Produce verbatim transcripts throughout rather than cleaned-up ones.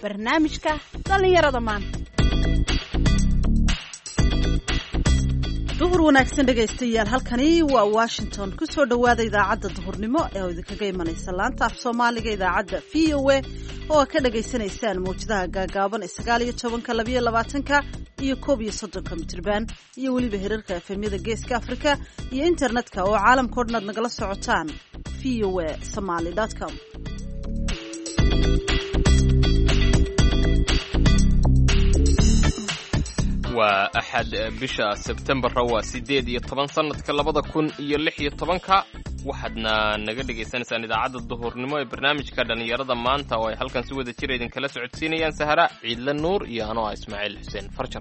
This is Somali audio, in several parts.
barnaamijka dhallinyarada maanta. duhur wanaagsan dhegaystayaal, halkani waa Washington. ku soo dhawaada idaacadda duhurnimo ee idinkaga imanaysa laanta af Soomaaliga idaacadda V O A oo ka dhageysanaysaan mowjadaha gaagaaban ee sagaal iyo tobanka, laba iyo labaatanka iyo koob iyo soddonka mitirban iyo weliba hirarka efemyada Geeska Afrika iyo internetka oo caalamka oo dhan aad nagala socotaan v o a somali dot com. waa axad bisha Sebtembar waa sideed iyo toban sanadka labada kun iyo lix iyo tobanka. waxaadna naga dhagaysanaysaan idaacadda duhurnimo ee barnaamijka dhalinyarada maanta oo ay halkan si wada jir idin kala socodsiinayaan Sahara Ciidla Nuur iyo anoo Ismaaciil Xuseen Farjar.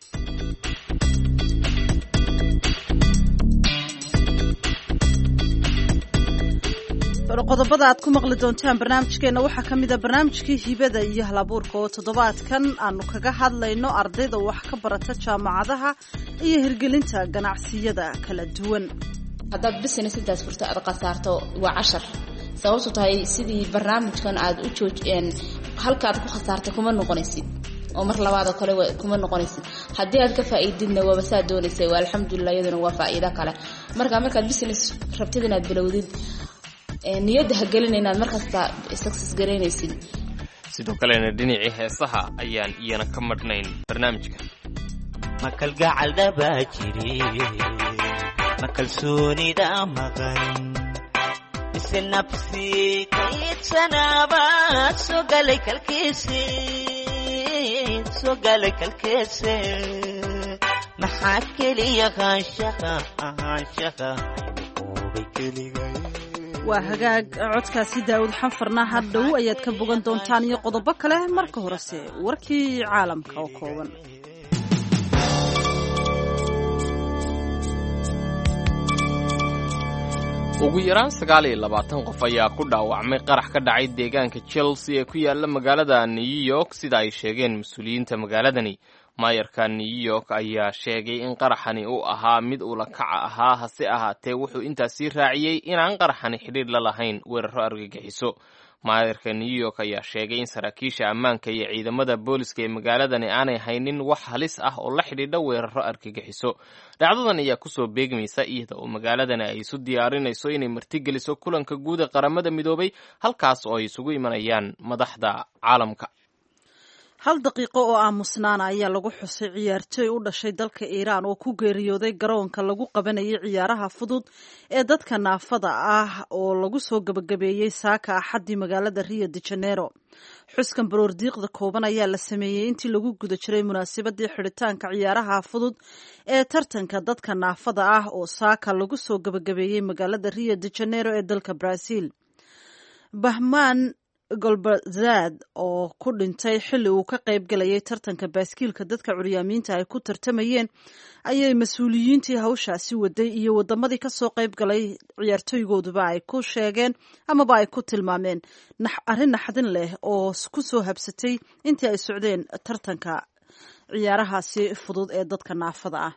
qodobada aad ku maqli doontaan barnaamijkeena waxaa ka mid ah barnaamijkii hibada iyo halabuurka oo toddobaadkan aanu kaga hadlayno ardayda wax ka barata jaamacadaha iyo hirgelinta ganacsiyada kala duwan. haddaad business intaas furto aad qasaarto waa cashar, sababtu tahay sidii barnaamijkan aad u joojiyeen halka aad ku khasaartay kuma noqonaysid oo mar labaad oo kale kuma noqonaysid. haddii aad ka faa'iididna waaba saa doonaysay, waa alxamdulillah, iyaduna waa faa'iido kale. marka markaad business rabtid inaad bilowdid niyadda ha gelin inaad markasta success gareynaysid. sidoo kalena dhinacii heesaha ayaan iyana ka madhnayn barnaamijka. ma kalgacal dhabaa jiri, ma kalsoonida maqan, mise nafsi kaydsanaabaad soo galay kalkiisi soo galay kalkiisi maxaa keliya qaanshaqa ahaanshaqa oobay keligay. waa hagaag codkaasi Daawud Xanfarna hadhow ayaad ka bogan doontaan iyo qodobo kale. marka horese warkii caalamka oo kooban. ugu yaraan sagaal iyo labaatan qof ayaa ku dhaawacmay qarax ka dhacay deegaanka Chelsea ee ku yaala magaalada New York sida ay sheegeen mas'uuliyiinta magaaladani. maayarka New York ayaa sheegay in qaraxani uu ahaa mid ula kaca ahaa, hase ahaatee wuxuu intaasi raaciyay inaan qaraxani xidhiir la lahayn weeraro argagixiso. maayarka New York ayaa sheegay in saraakiisha ammaanka iyo ciidamada booliska ee magaaladani aanay haynin wax halis ah oo la xidhiidha weeraro argagixiso. dhacdadan ayaa kusoo beegmaysa iyada oo magaaladani ay isu diyaarinayso inay martigeliso kulanka guud ee qaramada midoobay, halkaas oo ay isugu imanayaan madaxda caalamka. hal daqiiqo oo aamusnaana ayaa lagu xusay ciyaartooy u dhashay dalka Iiraan oo ku geeriyooday garoonka lagu qabanayay ciyaaraha fudud ee dadka naafada ah oo lagu soo gabagabeeyey saaka axadii magaalada Rio de Janeiro. xuskan baroordiiqda kooban ayaa la sameeyey intii lagu guda jiray munaasabadii xidhitaanka ciyaaraha fudud ee tartanka dadka naafada ah oo saaka lagu soo gabagabeeyey magaalada Rio de Janeiro ee dalka Brazil. Bahman Golbazad oo ku dhintay xilli uu ka qayb galayay tartanka baaskiilka dadka curyaamiinta ay ku tartamayeen ayay mas-uuliyiintii hawshaasi waday iyo wadamadii ka soo qayb galay ciyaartooygooduba ay ku sheegeen amaba ay ku tilmaameen arrin naxdin leh oo ku soo habsatay intii ay socdeen tartanka ciyaarahaasi fudud ee dadka naafada ah.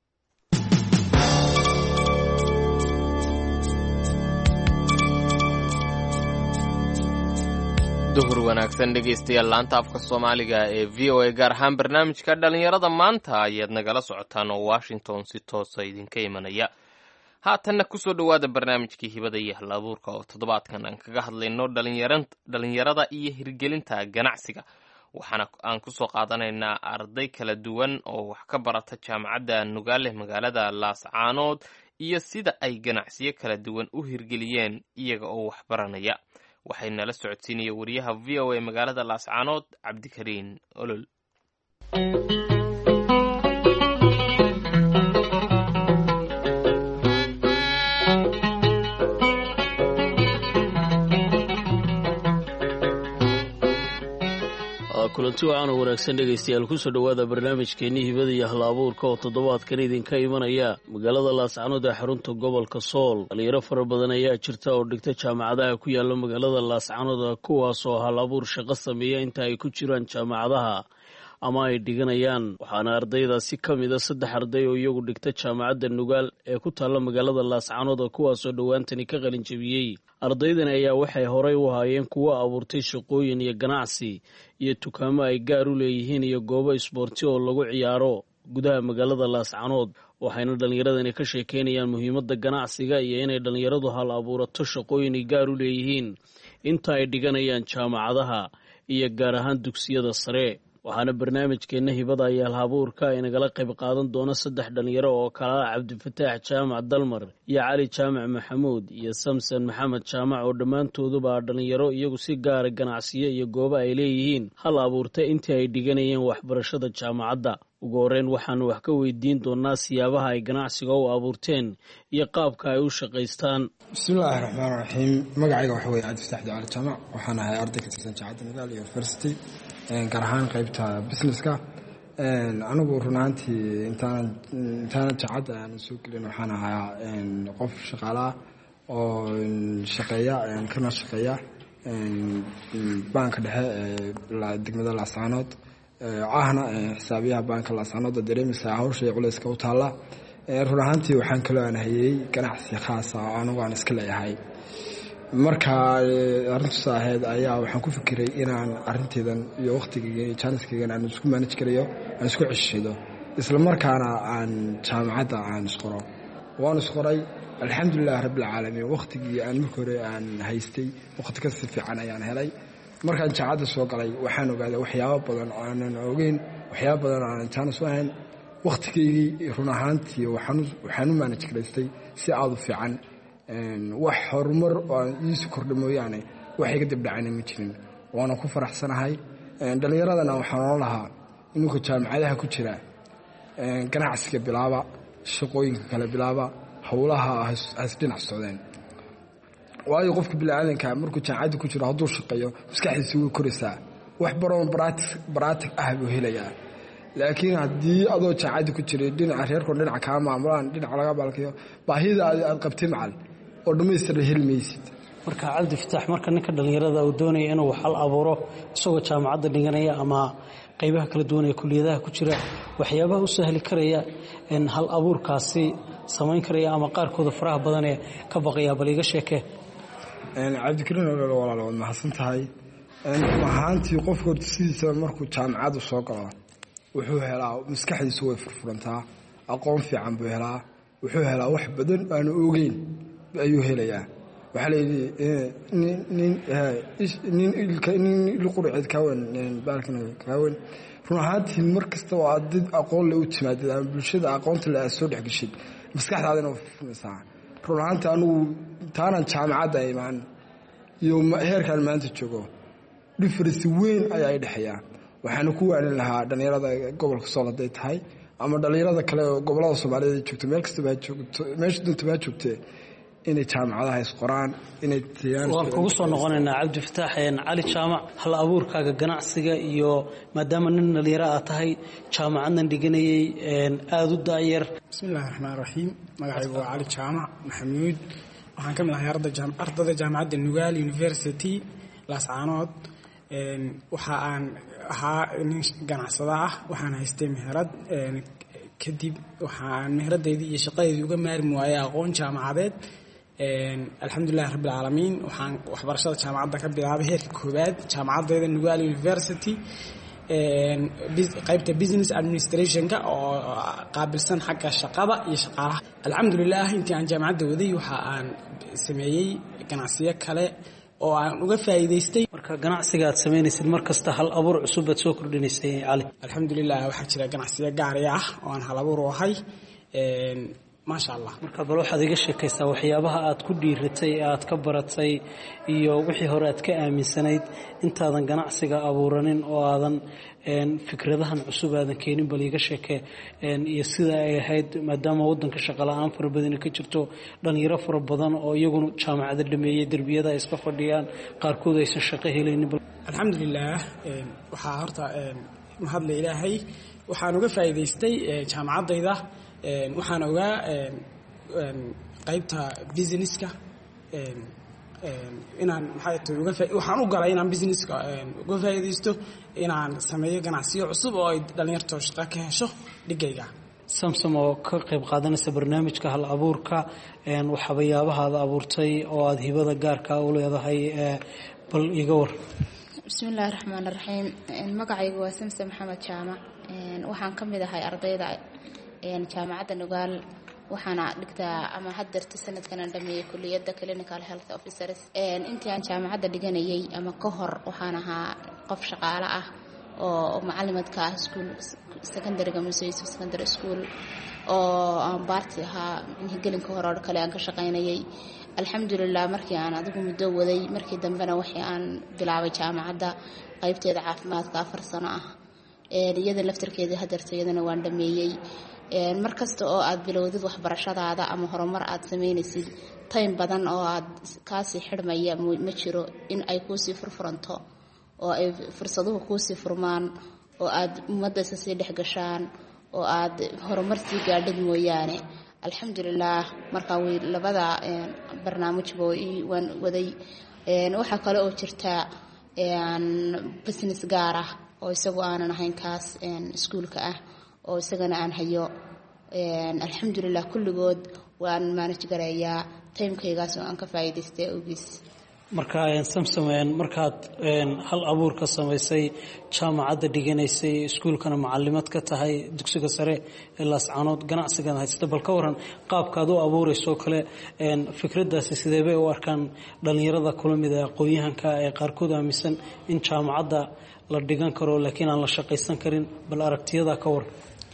duhur wanaagsan dhegaystayaal, laanta afka Soomaaliga ee V O A gaar ahaan barnaamijka dhalinyarada maanta ayaad nagala socotaan oo Washington si toosa idinka imanaya. haatanna kusoo dhawaada barnaamijkii hibada iyo halabuurka oo toddobaadkan aan kaga hadlayno dhalinyarada iyo hirgelinta ganacsiga. waxaana aan kusoo qaadanaynaa arday kala duwan oo wax ka barata jaamacadda Nugaale magaalada Laascaanood iyo sida ay ganacsiyo kala duwan u hirgeliyeen iyaga oo wax baranaya. waxay nala socodsiinaya wariyaha V O A magaalada Laascaanood Cabdikariin Olol. kulanti wacan oo wanaagsan dhegaystayaal, kusoo dhowaada barnaamijkeenii hibada iyo hal-abuurka oo toddobaadkan idinka imanaya magaalada Laascaanood ee xarunta gobolka Sool. dhalinyaro fara badan ayaa jirta oo dhigta jaamacadaha ku yaala magaalada Laascaanood, kuwaas oo hal-abuur shaqo sameeya inta ay ku jiraan jaamacadaha. ama ay dhiganayaan waxaana ardaydaasi ka mida saddex arday oo iyagu dhigta jaamacadda nugaal ee ku taalla magaalada laascaanood kuwaasoo dhowaantani ka qalin jebiyey ardaydan ayaa waxay horey u haayeen kuwo abuurtay shaqooyin iyo ganacsi iyo dukaamo ay gaar u leeyihiin iyo goobo isboorti oo lagu ciyaaro gudaha magaalada laascaanood waxayna dhallinyaradani ka sheekeynayaan muhiimadda ganacsiga iyo inay dhallinyaradu hal abuurato shaqooyin ay gaar u leeyihiin inta ay dhiganayaan jaamacadaha iyo gaar ahaan dugsiyada sare waxaana barnaamijkeenna hibada iyo hal-abuurka inagala qayb qaadan doona saddex dhallinyaro oo kala ah cabdifataax jaamac dalmar iyo cali jaamac maxamuud iyo samson maxamed jaamac oo dhammaantooduba dhallinyaro iyagu si gaara ganacsiyo iyo goobo ay leeyihiin hal abuurta intii ay dhiganayeen waxbarashada jaamacadda ugu horreyn waxaanu wax ka weydiin doonaa siyaabaha ay ganacsiga u abuurteen iyo qaabka ay u shaqaystaan. bismillaahi raxmaan raxiim magacayga waxa weye cabdifataax jaamac jaamac waxaan ahay arday ka tirsan jaamacadda nugaal university gaar ahaan qaybta businesska anigu run ahaantii intaan intaana jaamacadda aan soo gelin waxaan ahaa qof shaqaalaha oo shaqeeya kana shaqeeya baanka dhexe ee degmada laascaanood ahna xisaabiyaha baanka laascaanood dareemisa hawsha iyo culayska u taalla run ahaantii waxaan kaloo aan hayay ganacsi khaas ah anigu aan iska leeyahay marka arrintaas ahayd ayaa waxaan ku fikiray inaan arrinteedan iyo waqtigeyga iyo jaaniskeygan aan isku manage karayo aan isku ceshido isla markaana aan jaamacadda aan isqoro waan isqoray alxamdulilah rabbil caalamiin waqtigii aan markii hore aan haystay waqti ka si fiican ayaan helay markaan jaamacadda soo galay waxaan ogaaday waxyaabo badan oo aanan ogeyn waxyaabo badan oo aanan jaanis u ahayn waqtigeygii run ahaantii waxaan u manage karaystay si aad u fiican wax horumar oo aan iisu kordha mooyaane wax iga dibdhacayna ma jirin waana ku faraxsanahay dhallinyaradana waxaan oon lahaa inuka jaamacadaha ku jira ganacsiga bilaaba shaqooyinka kale bilaaba howlaha has dhinac socdeen waayo qofka biniaadanka markuu jaamacadda ku jiro hadduu shaqeeyo maskaxdiisa way koraysaa wax baroon baraatig ah buu helayaa laakiin haddii adoo jaamacadda ku jiray dhinaca reerkoon dhinaca kaa maamulaan dhinaca laga balkayo baahida aad qabtay macal oo dhammaystirna heli maysid marka cabdifataax marka ninka dhallinyarada uu doonaya inuu hal abuuro isagoo jaamacadda dhiganaya ama qaybaha kala duwan ee kuliyadaha ku jira waxyaabaha u sahli karaya in hal abuurkaasi samayn karaya ama qaarkooda faraha badan ee ka baqaya bal iga sheekee cabdikariin walaal waad mahadsan tahay ahaantii qofku horta sidiisa markuu jaamacaddu soo galo wuxuu helaa maskaxdiisu way furfurantaa aqoon fiican buu helaa wuxuu helaa wax badan aanu ogeyn ayuu helayaa waxaa layidhi nin ilqurceed kaawen baalkan kaawen run ahaantii mar kasta oo aad dad aqoon le u timaadid ama bulshada aqoonta le aad soo dhex geshid maskaxdaadina way furfuranaysaa run ahaantii anugu intaanan jaamacadda imaan iyo heerkaan maanta joogo difference weyn ayaa i dhexeeyaa waxaana ku waanin lahaa dhallinyarada gobolka sool hadday tahay ama dhallinyarada kale oo gobollada soomaaliyeed ay joogto meel kastaba joogto meesha duntabaa joogtee inay jaamacadaha isqoraan inay waan kugu soo noqonaynaa cabdifataax cali jaamac hal abuurkaaga ganacsiga iyo maadaama nin dhallinyaro aad tahay jaamacadnan dhiganayay aada u daayar bismillahi raxmaan raxiim magacaygu waa cali jaamac maxamuud waxaan ka mid ahay ardayda jaamacadda nugaal university laascaanood waxa aan ahaa nin ganacsada ah waxaan haystay meherad kadib waxaan meheradaydii iyo shaqadeydii uga maarmi waayay aqoon jaamacadeed alxamdulilah rabbilcaalamiin waxaan waxbarashada jaamacadda ka bilaabay heerka koowaad jaamacaddeeda nugaal university qaybta business administrationka oo qaabilsan xagga shaqada iyo shaqaalaha alxamdulilah intii aan jaamacadda waday waxa aan sameeyey ganacsiyo kale oo aan uga faa'iidaystay marka ganacsiga aad samaynaysid mar kasta hal abuur cusub aad soo kordhinaysay cali alxamdulilah waxaa jira ganacsiyo gaari ah oo aan hal abuur u ahay maasha allah marka bal waxaad iga sheekaysaa waxyaabaha aad ku dhiiratay ee aad ka baratay iyo wixii hore aad ka aaminsanayd intaadan ganacsiga abuuranin oo aadan fikradahan cusub aadan keenin bal iga sheekee iyo sida ay ahayd maadaama waddanka shaqa la-aan fara badani ka jirto dhallinyaro fara badan oo iyaguna jaamacada dhameeyey derbiyada ay iska fadhiyaan qaarkood aysan shaqo helaynin alxamdulilah waxaa horta mahadle ilaahay waxaan uga faa'iidaystay jaamacaddayda waxaan ogaa qaybta businesska inaan maxay tahay uga waxaan u galay inaan businesska uga faa'iidaysto inaan sameeyo ganacsiyo cusub oo ay dhalinyarto shaqo ka hesho dhigayga. Samsam oo ka qayb qaadanaysa barnaamijka hal abuurka waxyaabaha aad abuurtay oo aad hibada gaarka u leedahay bal iga war. Bismillahir Rahmanir Rahiim. Magacaygu waa Samsam Maxamed Jaamac. Waxaan ka mid ahay ardayda jaamacadda Nugaal. waxaana dhigtaa ama haddarta sanadkan aan dhameeyay kulliyadda clinical health officers intii aan jaamacadda dhiganayay ama ka hor waxaan ahaa qof shaqaale ah oo macallimadka ah school secondary-ga Muuse Yuusuf secondary school oo aan baarti ahaa gelinka hore oo kale aan ka shaqaynayay. alxamdulillah markii aan adigu muddo waday markii dambena waxii aan bilaabay jaamacadda qaybteeda caafimaadka afar sano ah iyada laftarkeeda haddarta iyadana waan dhameeyay. mar kasta oo aad bilowdid waxbarashadaada ama horumar aad sameynaysid time badan oo aad kaasii xidhmaya ma jiro in ay kuusii furfuranto oo ay fursaduhu kuusii furmaan oo aad ummadda sii dhex gashaan oo aad horumar sii gaadhid mooyaane. alxamdulilah markaa way labada barnaamijba waan waday. waxaa kale oo jirta business gaar ah oo isagu aanan ahayn kaas iskuulka ah oo isagana aan hayo. alxamdulillah kulligood waan manage gareeyaa timekaygaas oo aan ka faa'iidaystay awgiis. marka Samsam markaad hal abuur ka samaysay jaamacadda dhiganaysay iskuulkana macallimad ka tahay dugsiga sare ee Laascaanood ganacsigan haysta bal ka waran qaabkaad u abuurayso kale fikradaasi sidee bay u arkaan dhalinyarada kulamida aqoonyahanka ee qaarkood aaminsan in jaamacadda la dhigan karo laakiin aan la shaqaysan karin bal aragtiyada ka war.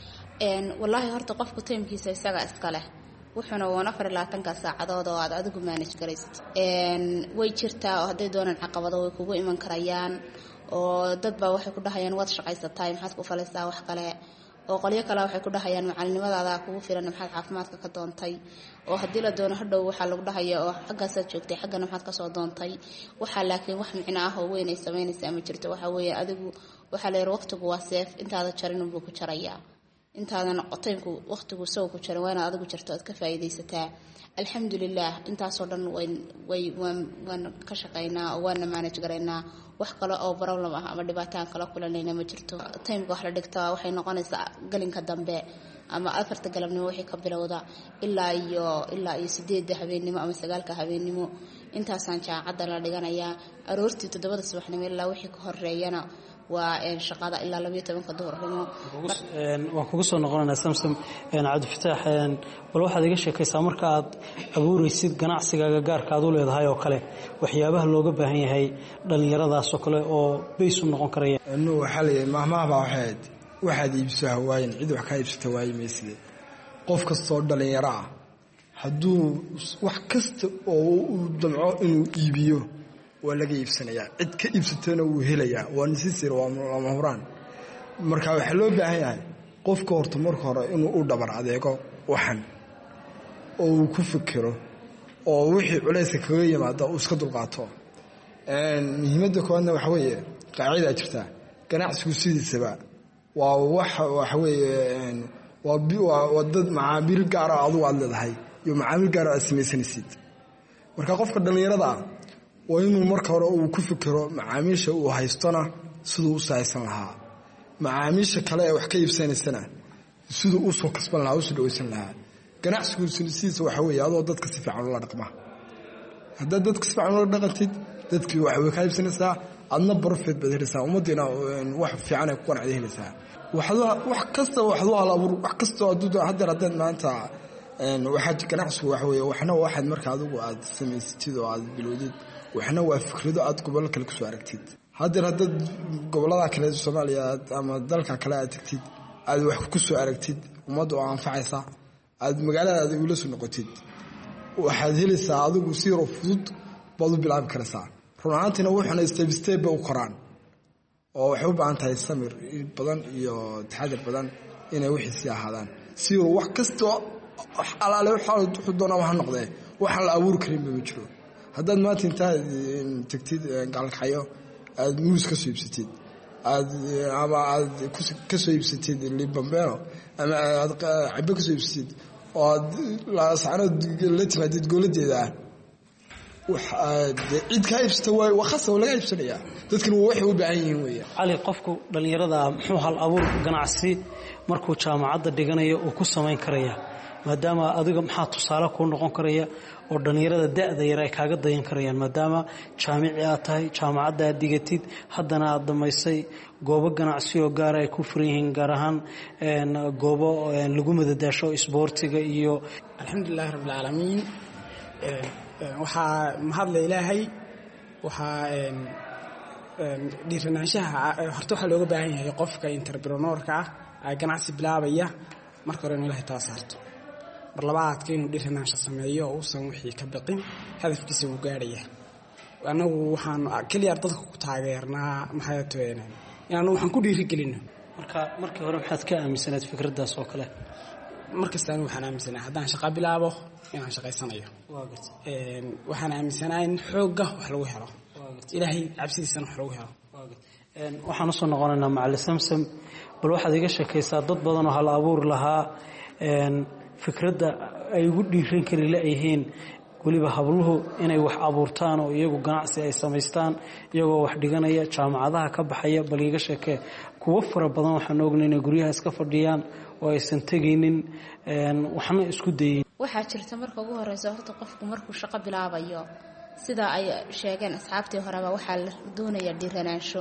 een wallahi horta qofku timekiisa isaga iska leh wuxuuna wana afar iyo labaatan saacadood oo aad adigu manage garaysid. een way jirtaa oo haday doonaan caqabado way kugu iman karayaan oo dad baa waxay ku dhahayaan waad shaqaysataa maxaad ku falaysaa wax kale oo qoliyo kale waxay ku dhahayaan macallimadaada kugu filan maxaad caafimaadka ka doontay oo hadii la doono hadhow waxa lagu dhahayaa oo xaggaas aad joogtay xaggana maxaad ka soo doontay waxa laakiin wax micno ah oo weyn ay sameynaysaa ma jirto. waxa weeye adigu waxa la yiraahdo waqtigu waa seef intaada jarin uu ku jarayaa intaadan qotayku waqtigu soo ku jira waana adigu jirto aad ka faa'iideysataa. alxamdulillah intaas oo dhan way way waan ka shaqeynaa oo waan manage gareynaa wax kale oo problem ah ama dhibaato kale kulanayna ma jirto. time-ka wax la dhigtaa waxay noqonaysaa galinka dambe ama afarta galabnimo wixii ka bilowda ilaa iyo ilaa iyo sideed habeenimo ama sagaalka habeenimo intaasaan jaamacadda la dhiganayaa aroortii toddobada subaxnimo ilaa wixii ka horeeyana waa een shaqada ilaa laba iyo toban duhurnimo. een waan kugu soo noqonaynaa Samsam een Cabdi Fataax een bal waxaad iga sheekaysaa marka aad abuuraysid ganacsigaaga gaarka aad u leedahay oo kale waxyaabaha looga baahan yahay dhalinyaradaas oo kale oo bays u noqon karaya. inuu waxa leeyahay mahmaha baa waxaad waxaad iibsaha waayin cid wax ka iibsata waay meeside qof kastoo dhalinyaro ah hadduu wax kasta oo uu damco inuu iibiyo waa laga iibsanayaa cid ka iibsatana wuu helayaa waa nisir waa lama huraan. marka waxa loo baahan yahay qofka horta marka hore inuu u dhabar adeego waxan oo uu ku fikiro oo wixii culayska kaga yimaada uu iska dulqaato. een muhiimadda koowaadna waxa weeye qaacida jirta ganacsigu sidiisaba waa wax waxa weeye waa wadad macaamiil gaar ah adigu aad leedahay iyo macaamiil gaar ah samaysanaysid. marka qofka dhalinyarada ah waa inuu marka hore uu ku fikiro macaamiisha uu haystona siduu u saaysan lahaa macaamiisha kale ee wax ka iibsanaysana siduu u soo kasban lahaa u soo dhawaysan lahaa. ganacsigu sidiisa waxa weeye adoo dadka si fiican ula dhaqma haddaad dadka si fiican ula dhaqantid dadkii wax way ka iibsanaysaa adna profit baad helaysaa ummadina wax fiican ay ku qanacday helaysaa. wax kasta wax loo hal abuur wax kasta oo hadda hadda maanta een waxa ganacsigu waxa weeye waxna waxaad marka adigu aad samaysatid oo aad bilowdid waxna waa fikrado aad gobol kale ku soo aragtid. hadda hadda gobolada kale Soomaaliya ama dalka kale aad tagtid aad wax ku soo aragtid ummad oo anfacaysa aad magaalada aad ugu soo noqotid waxaad helaysaa adigu si yar fudud baad u bilaabi kartaa. runaantina waxana step step u qoraan oo wax u baahan tahay samir badan iyo taxadir badan inay wixii si ahaadaan si wax kasto alaale waxa uu doonaa wax noqday waxa la abuur karin ma jiro. haddaad maanta intaad tagtid galkayo aad muus ka soo iibsatid aad ama aad ka soo iibsatid libambero ama aad cabbe ka soo iibsatid oo aad la saarad la timaadid goladeeda cid ka iibsata waa khasab laga iibsanayaa dadkuna waxay u baahan yihiin weeyaan. cali qofku dhalinyarada muxuu hal abuur ganacsi markuu jaamacadda dhiganayo uu ku samayn karaya maadaama adiga maxaa tusaale ku noqon karaya oo dhalinyarada da'da yar ay kaaga dayan karayaan maadaama jaamici aad tahay jaamacadda aad digatid haddana aad dhammaysay goobo ganacsi oo gaar ay ku furan yihiin gaar ahaan goobo lagu madadaasho isboortiga iyo alxamdulillahi rabbil caalamiin waxaa mahadla ilaahay waxaa dhiiranaanshaha horta waxaa looga baahan yahay qofka entrepreneurka ah ganacsi bilaabaya marka hore inuu ilaahay taa saarto mar labaadka inuu dhiiranaansho sameeyo oo uusan wixii ka baqin hadafkiisa uu gaadhaya annagu waxaan keliya dadka ku taageernaa maxay tahay inaanu waxaan ku dhiirigelino marka markii hore maxaad ka aaminsanayd fikraddaas oo kale markasta anigu waxaan aaminsanahay haddaan shaqo bilaabo inaan shaqaysanayo waxaan aaminsanahay in xoogga wax lagu helo ilaahay cabsidiisana wax lagu helo waxaan usoo noqonaynaa macali samsam bal waxaad iga sheekaysaa dad badan oo hal abuur lahaa fikradda ay ugu dhiiran kari la-yihiin weliba habluhu inay wax abuurtaan oo iyagu ganacsi ay samaystaan iyagoo wax dhiganaya jaamacadaha ka baxaya bal iga sheekee kuwo fara badan waxaan ognay inay guryaha iska fadhiyaan oo aysan tegaynin waxna isku dayin waxaa jirta marka ugu horeysa horta qofku markuu shaqo bilaabayo sida ay sheegeen asxaabtii horeba waxaa la doonaya dhiiranaansho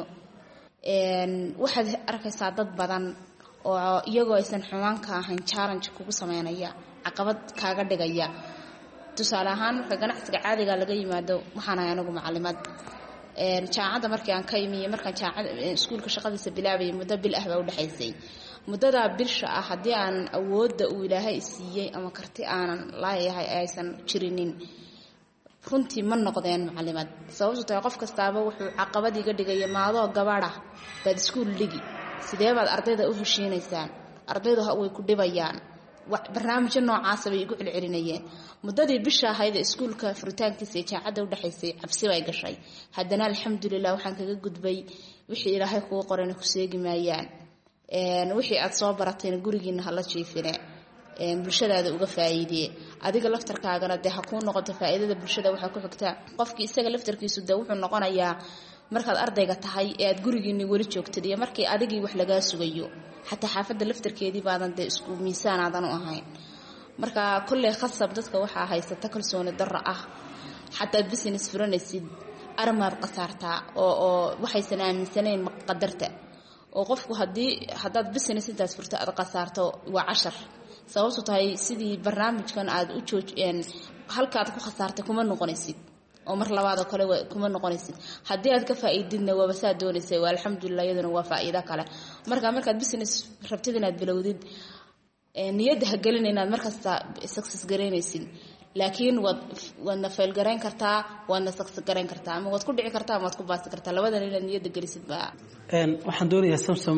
waxaad arkaysaa dad badan oo iyagoo aysan xumaan ka ahayn challenge kugu sameynaya caqabad kaaga dhigaya tusaale ahaan marka ganacsiga caadiga laga yimaado waxaan ahay anigu macalimad jaamacadda markii aan ka imi markaan jaamacad iskuulka shaqadiisa bilaabayay muddo bil ah baa u dhaxaysay muddadaa bilsha ah haddii aan awoodda uu ilaahay siiyey ama karti aanan laayahay aysan jirinin runtii ma noqdeen macalimad sababtu tahay qof kastaaba wuxuu caqabad iga dhigaya maadoo gabadha baad iskuul dhigi sidee baad ardayda u heshiinaysaan ardaydu way ku dhibayaan barnaamijyo noocaasa bay igu celcelinayeen muddadii bisha ahayd iskuulka furitaankiisa ee jaamacadda u dhaxaysay cabsi bay gashay haddana alxamdulilah waxaan kaga gudbay wixii ilaahay kugu qorayna ku seegi maayaan wixii aad soo baratayna gurigiina hala jiifine bulshadaada uga faa'iidee adiga laftarkaagana dee ha kuu noqoto faa'iidada bulshada waxaa ku xigtaa qofkii isaga laftarkiisu dee wuxuu noqonayaa markaad ardayga tahay ee aad gurigiinni weli joogtid iyo markii adigii wax lagaa sugayo xataa xaafadda laftarkeedii baadan dee isku miisaan aadan u ahayn marka kolley khasab dadka waxaa haysata kalsooni darro ah xataa business furanaysid armaad qasaartaa oo oo waxaysan aaminsanayn qadarta oo qofku haddii haddaad business intaas furto aad qasaarto waa cashar sababtu tahay sidii barnaamijkan aad u joojeen halkaad ku khasaartay kuma noqonaysid oo mar labaad oo kale kuma noqonaysid haddii aad ka faa'iididna waaba saa doonaysay waa alxamdulilah iyaduna waa faa'iido kale marka markaad business rabtid inaad bilowdid niyadda ha gelin inaad markasta success garaynaysid laakiin waad waadna fail garayn kartaa waadna success garayn kartaa ama waad ku dhici kartaa ama waad ku baasi kartaa labadan inaad niyadda gelisid baa waxaan doonayaa samsam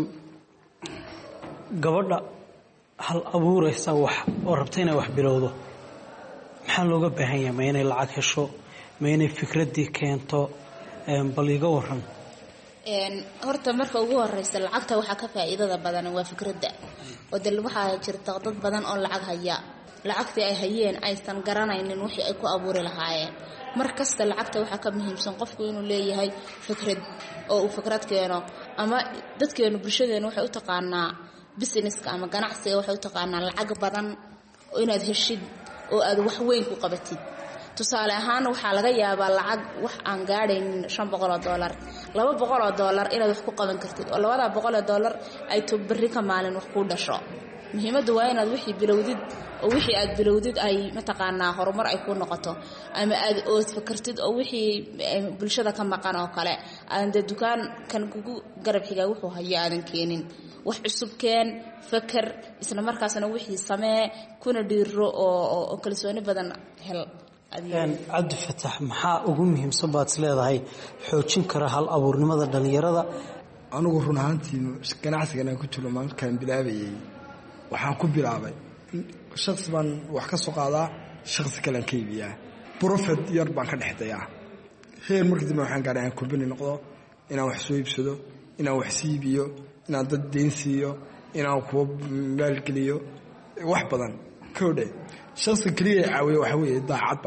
gabadha hal abuuraysa wax oo rabta inay wax bilowdo maxaa looga baahan yahay ma inay lacag hesho ma inay fikraddii keento bal iga waran horta marka ugu horeysa lacagta waxaa ka faa'iidada badan waa fikradda oo dal waxaa jirta dad badan oo lacag haya lacagtii ay hayeen aysan garanaynin wixii ay ku abuuri lahaayeen mar kasta lacagta waxaa ka muhiimsan qofku inuu leeyahay fikrad oo uu fikrad keeno ama dadkeenu bulshadeenu waxay u taqaanaa businesska ama ganacsiga waxay u taqaanaa lacag badan oo inaad heshid oo aad wax weyn ku qabatid tusaale ahaan waxaa laga yaabaa lacag wax aan gaadhaynin shan boqol oo dollar laba boqol oo dollar inaad wax ku qaban kartid oo labada boqol oo dollar ay to berri ka maalin wax ku dhasho muhiimaddu waa inaad wixii bilowdid oo wixii aad bilowdid ay mataqaanaa horumar ay ku noqoto ama aad ood fakartid oo wixii bulshada ka maqan oo kale aadan dee dukaan kan kugu garab xigaa wuxuu hayo aadan keenin wax cusub keen fakar isla markaasna wixii samee kuna dhiiro oo kalsooni badan hel cabdi fatax maxaa ugu muhiimsan baad is leedahay xoojin kara hal abuurnimada dhallinyarada anigu run ahaantii ganacsigan aan ku jiro markaan bilaabayay waxaan ku bilaabay shakhsi baan wax ka soo qaadaa shakhsi kalean ka iibiyaa profit yar baan ka dhexdayaa heer markii dambe waxaan gaadhay aan kurbini noqdo inaan wax soo iibsado inaan wax sii iibiyo inaan dad deyn siiyo inaan kuwa maalgeliyo wax badan kowdhe shakhsiga keliya caawiya waxaa weeye daacad baan ah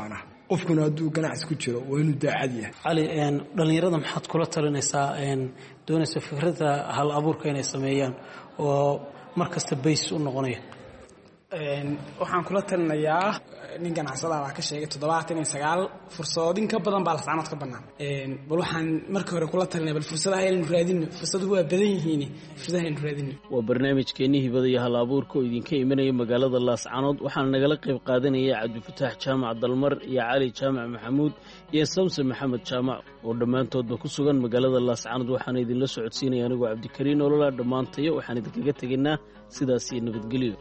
qofkuna hadduu ganacsi ku jiro waa inuu daacad yahay. cali dhalinyarada maxaad kula talinaysaa doonaysa fikradda hal abuurka inay sameeyaan oo markasta bays u noqonaya? waxaan kula talinayaa nin ganacsada baa ka sheegay toddobaatan iyo sagaal fursadoodin ka badan baa Laascaanood ka bannaan. bal waxaan markii hore kula talinay bal fursadaha aynu raadino, fursaduhu waa badan yihiin, fursadaha aynu raadino. waa barnaamijkeennii hibada iyo hal abuurka oo idinka imanaya magaalada Laascaanood. waxaan nagala qayb qaadanaya Cabdifataax Jaamac Dalmar iyo Cali Jaamac Maxamuud iyo Samse Maxamed Jaamac oo dhammaantoodba ku sugan magaalada Laascaanood. waxaan idinla socodsiinaya anigoo Cabdikariin Olola. dhammaantayo waxaan idinkaga tegaynaa sidaas iyo nabadgelyo.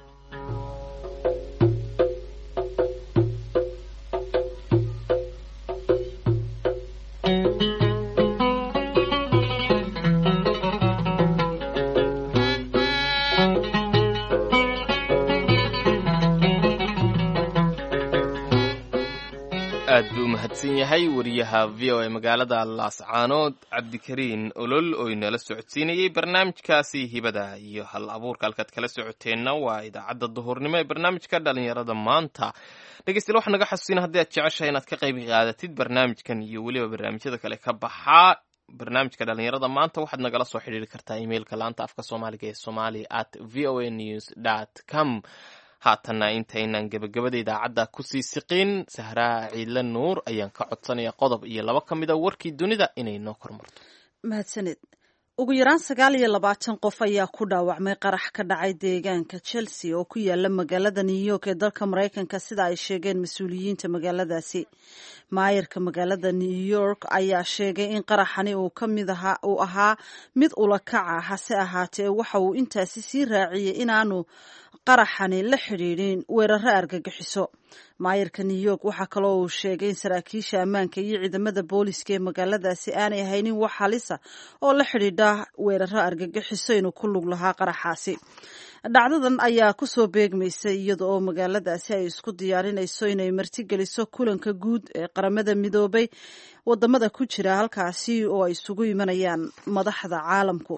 aad buu mahadsan yahay wariyaha v o a magaalada Laascaanood Cabdikariin Olol oo inala socodsiinayay barnaamijkaasi hibada iyo hal abuurka. halkaad kala socoteenna waa idaacadda duhurnimo ee barnaamijka dhalinyarada maanta. dhegeystayaal waxaan naga xasuusina haddii aad jeceshahay inaad ka qayb qaadatid barnaamijkan iyo weliba barnaamijyada kale ka baxaa barnaamijka dhalinyarada maanta, waxaad nagala soo xidhiiri kartaa emailka laanta afka soomaaliga ee somali at v o a news dot com. haatanna intaynan gebagabada idaacadda kusii siqin, Sahraa Ciidle Nuur ayaan ka codsanaya qodob iyo laba ka mid a warkii dunida inay noo kormarto. mahadsanid. ugu yaraan sagaal iyo labaatan qof ayaa ku dhaawacmay qarax ka dhacay deegaanka Chelsea oo ku yaala magaalada New York ee dalka Mareykanka sida ay sheegeen mas-uuliyiinta magaaladaasi. maayarka magaalada New York ayaa sheegay in qaraxani uu ka mid ahaa uu ahaa mid ula kac ah, hase ahaatee waxa uu intaasi sii raaciyay inaanu qaraxani la xidhiidhin weeraro argagixiso. maayarka New York waxaa kaloo uu sheegay in saraakiisha ammaanka iyo ciidamada booliska ee magaaladaasi aanay haynin wax halisa oo la xidhiidha weeraro argagixiso inuu ku lug lahaa qaraxaasi. dhacdadan ayaa kusoo beegmaysay iyada oo magaaladaasi ay isku diyaarinayso inay martigeliso kulanka guud ee qaramada midoobay wadamada ku jira halkaasi oo ay isugu imanayaan madaxda caalamku.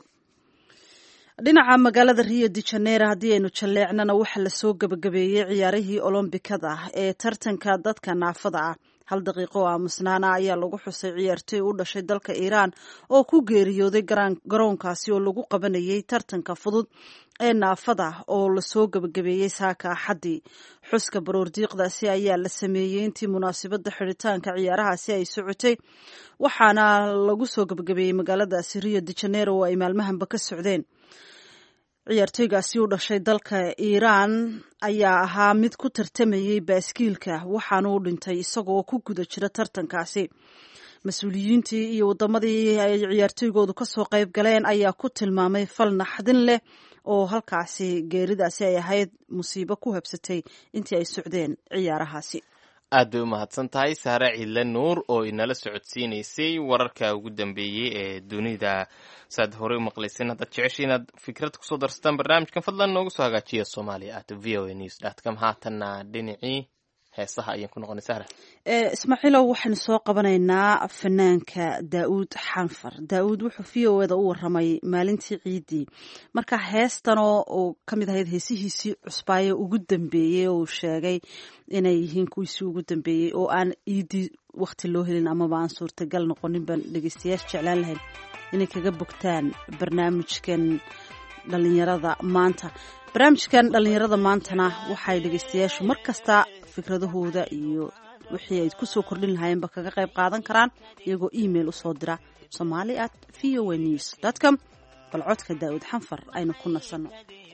dhinaca magaalada Rio de Janeiro haddii aynu jaleecnana waxaa lasoo gabagabeeyey ciyaarihii olombikada ee tartanka dadka naafada ah. hal daqiiqo oo aamusnaana ayaa lagu xusay ciyaartoy u dhashay dalka Iiraan oo ku geeriyooday garoonkaasi oo lagu qabanayay tartanka fudud ee naafada oo lasoo gabagabeeyey saaka Axaddii. xuska baroordiiqdaasi ayaa la sameeyey intii munaasabada xiritaanka ciyaarahaasi ay socotay, waxaana lagu soo gabagabeeyey magaaladaasi Rio de Janeiro oo ay maalmahanba ka socdeen. ciyaartoygaasi u dhashay dalka Iiraan ayaa ahaa mid ku tartamayay baaskiilka, waxaana u dhintay isagoo ku guda jira tartankaasi. mas-uuliyiintii iyo wadamadii ay ciyaartoygoodu kasoo qayb galeen ayaa ku tilmaamay fal naxdin leh oo halkaasi geeridaasi ay ahayd musiibo ku habsatay intii ay socdeen ciyaarahaasi. aad bay u mahadsan tahay Sahra Ciidle Nuur oo inala socodsiinaysay wararka ugu dambeeyey ee dunida. saad hore u maqlayseen haddaad jeceshay inaad fikrad kusoo darsataan barnaamijkan fadlan noogu soo hagaajiya somali at v o a news dot com. haatanna dhinacii heesaha ayaan ku noqonay Sahra. ismaaciilow waxaynu soo qabanaynaa fanaanka Daa'uud Xanfar. Daa'uud wuxuu v o a u waramay maalintii ciidii, marka heestanoo uu ka mid ahayd heesihiisii cusbaaye ugu dambeeyey oo uu sheegay inay yihiin kuwiisii ugu dambeeyey oo aan ciidii waqti loo helin amaba aan suurtagal noqonin baan dhegeystayaasha jeclaan lahayn inay kaga bogtaan barnaamijkan dhalinyarada maanta. barnaamijkan dhalinyarada maantana waxay dhegeystayaashu mar kasta fikradahooda iyo wixii ay kusoo kordhin lahaayeenba kaga qayb qaadan karaan iyagoo email usoo dira somali at v o a news dot com. bal codka Daa'uud Xanfar aynu ku nasano.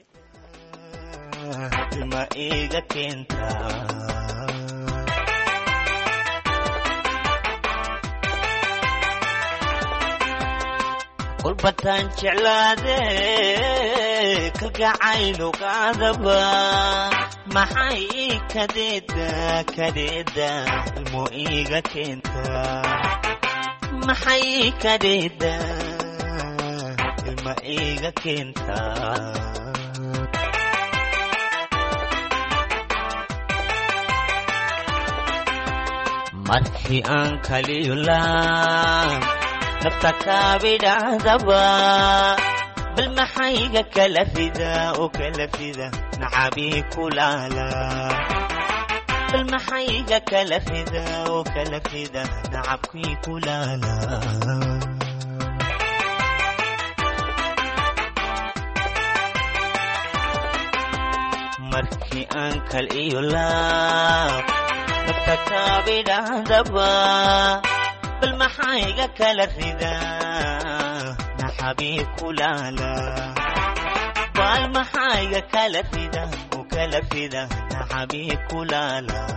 qulbataan jeclaade kalgacaylu qaadaba maxay kadeeda kadeeda ilmo iiga keenta maxay kadeeda ilmo iiga keenta markii aan kaliyulaan nafta kaabidhahdaba bal maxayga kala fida oo kala fida nacabii kulaala بالمحيقة كلا فدا وكلا فدا نعبكي كلالا مركي أنكل إيولا نبتكا بدا دبا بالمحيقة كلا فدا نحبي كلالا بالمحيقة كلا فدا وكلا فدا نحبي كلالا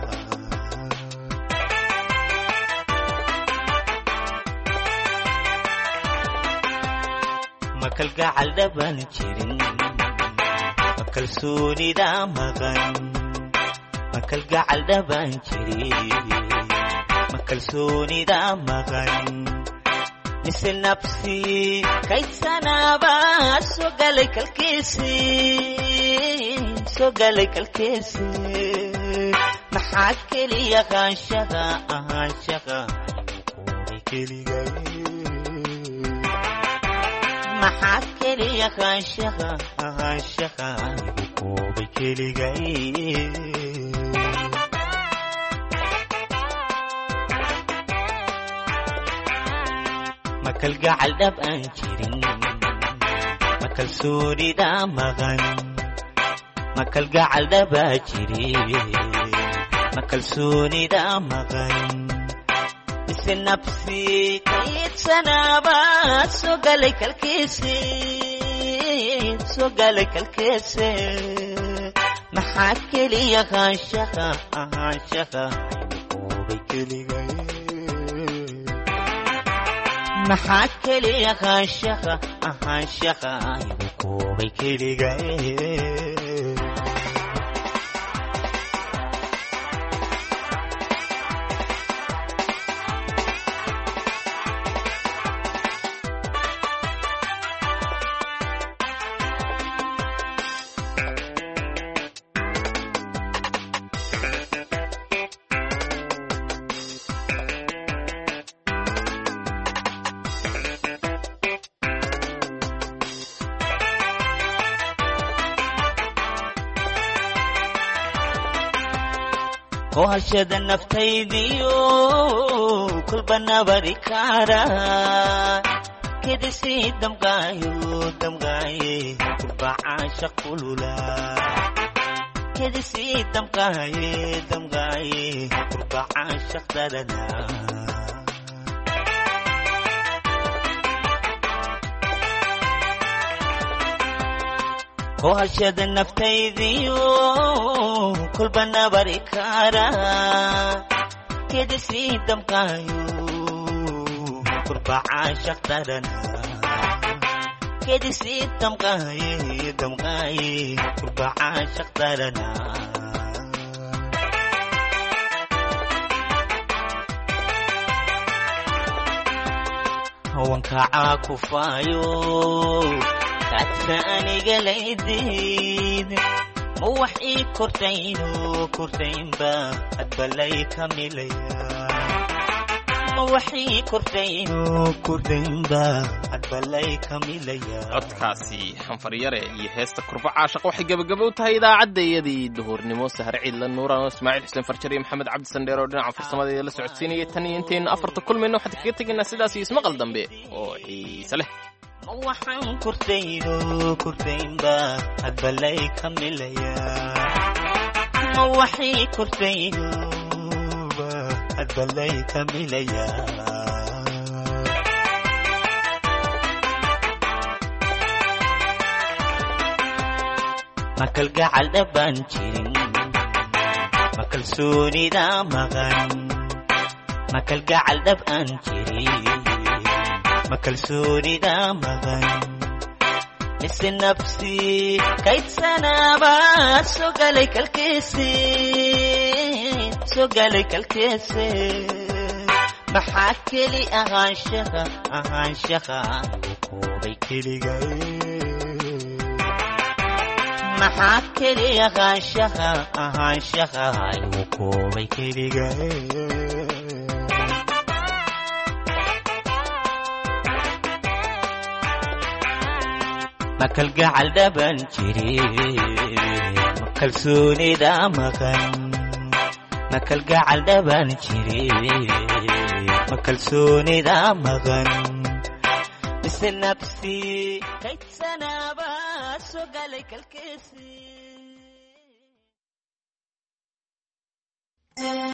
مكل قاعد دبان جيرين مكل سوني دا مغن مكل قاعد دبان جيرين مكل سوني دا مغن مثل نفسي كيف سنابا سوقلك الكيسي سوقلك الكيسي محاكي لي يا غاشغا غاشغا محاكي لي محاكي لي يا غاشغا غاشغا محاكي لي مكل قاعد دبان جيرين مكل سوري دا مغن مكل قاعد دبان جيرين مكل سوري دا مغن مثل نفسي كيت سنابا سوقلك الكيسي سوقلك الكيسي محاكي لي يا غاشخة غاشخة وبيكي لي محاكي لي يا غاشخة غاشخة وبيكي لي وهشد النفتيديو كل بنا بريكارا كده سيد دمقايو دمقاي كل عاشق قلولا كده سيد دمقاي دمقاي كل عاشق دلنا وهشد النفتيديو كل بنا بريكارا كده سيد دمقايو قرب عاشق ترنا كده سيد دمقاي دمقاي قرب عاشق ترنا هوانك عاكو فايو كاتاني قليدين موحي كورتينو كورتين با أتبلي كامليا موحي كورتينو كورتين با أتبلي كامليا codkaasi xanfaryare iyo heesta kurba caashaq waxay gabagabo u tahay idaacaddeedii duhurnimo sahar ciid la nuurano ismaaciil xuseen farjari maxamed cabdi sandheer oo dhinaca farsamada la socodsiinayay tan iyo inteen afarta kulmayno waxaad kaga tegaynaa sidaas iyo ismaqal dambe oo xiise leh waxaan kurtayno kurtaynba hadbalay kamilaya ma waxay kurtayno hadbalay kamilaya makal gacal dhaban jirin makal soonida maqan makal gacal dhaban jirin makal soonida maqan isi nafsi kaydsanaba soo galay kalkeesi soo galay kalkeesi maxaa keli ahaanshaha ahaanshaha koobay keligay maxaa keli ahaanshaha ahaanshaha koobay keligay makal gacal dhaban jiri makal soonida maqan ma kalgacal dhaban jire ma kalsoonida maqan mise nafsi kaydsanaba soo galay kalkeesi